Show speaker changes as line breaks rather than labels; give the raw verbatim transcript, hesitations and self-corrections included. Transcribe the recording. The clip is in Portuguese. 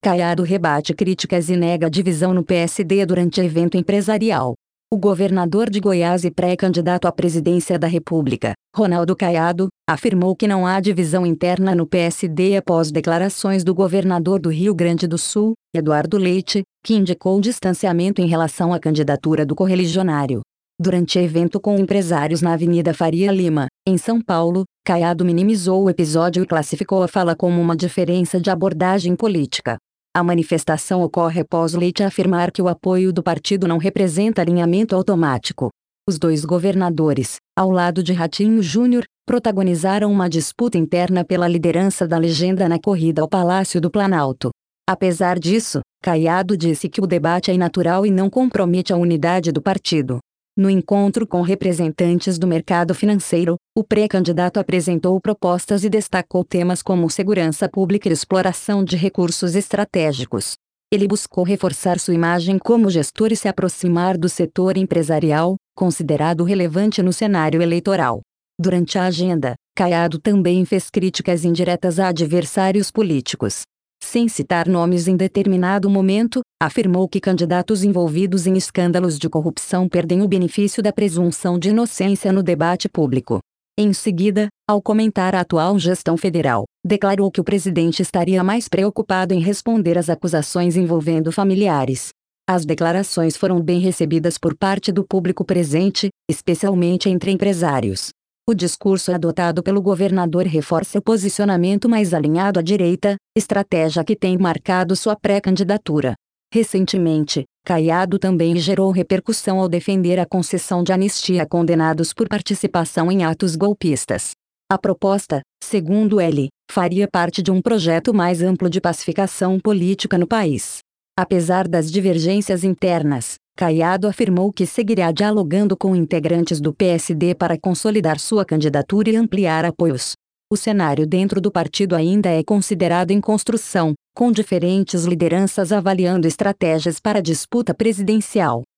Caiado rebate críticas e nega divisão no P S D durante evento empresarial. O governador de Goiás e pré-candidato à presidência da República, Ronaldo Caiado, afirmou que não há divisão interna no P S D após declarações do governador do Rio Grande do Sul, Eduardo Leite, que indicou distanciamento em relação à candidatura do correligionário. Durante evento com empresários na Avenida Faria Lima, em São Paulo, Caiado minimizou o episódio e classificou a fala como uma diferença de abordagem política. A manifestação ocorre após Leite afirmar que o apoio do partido não representa alinhamento automático. Os dois governadores, ao lado de Ratinho Júnior, protagonizaram uma disputa interna pela liderança da legenda na corrida ao Palácio do Planalto. Apesar disso, Caiado disse que o debate é natural e não compromete a unidade do partido. No encontro com representantes do mercado financeiro, o pré-candidato apresentou propostas e destacou temas como segurança pública e exploração de recursos estratégicos. Ele buscou reforçar sua imagem como gestor e se aproximar do setor empresarial, considerado relevante no cenário eleitoral. Durante a agenda, Caiado também fez críticas indiretas a adversários políticos. Sem citar nomes em determinado momento, afirmou que candidatos envolvidos em escândalos de corrupção perdem o benefício da presunção de inocência no debate público. Em seguida, ao comentar a atual gestão federal, declarou que o presidente estaria mais preocupado em responder às acusações envolvendo familiares. As declarações foram bem recebidas por parte do público presente, especialmente entre empresários. O discurso adotado pelo governador reforça o posicionamento mais alinhado à direita, estratégia que tem marcado sua pré-candidatura. Recentemente, Caiado também gerou repercussão ao defender a concessão de anistia a condenados por participação em atos golpistas. A proposta, segundo ele, faria parte de um projeto mais amplo de pacificação política no país. Apesar das divergências internas, Caiado afirmou que seguirá dialogando com integrantes do P S D para consolidar sua candidatura e ampliar apoios. O cenário dentro do partido ainda é considerado em construção, com diferentes lideranças avaliando estratégias para a disputa presidencial.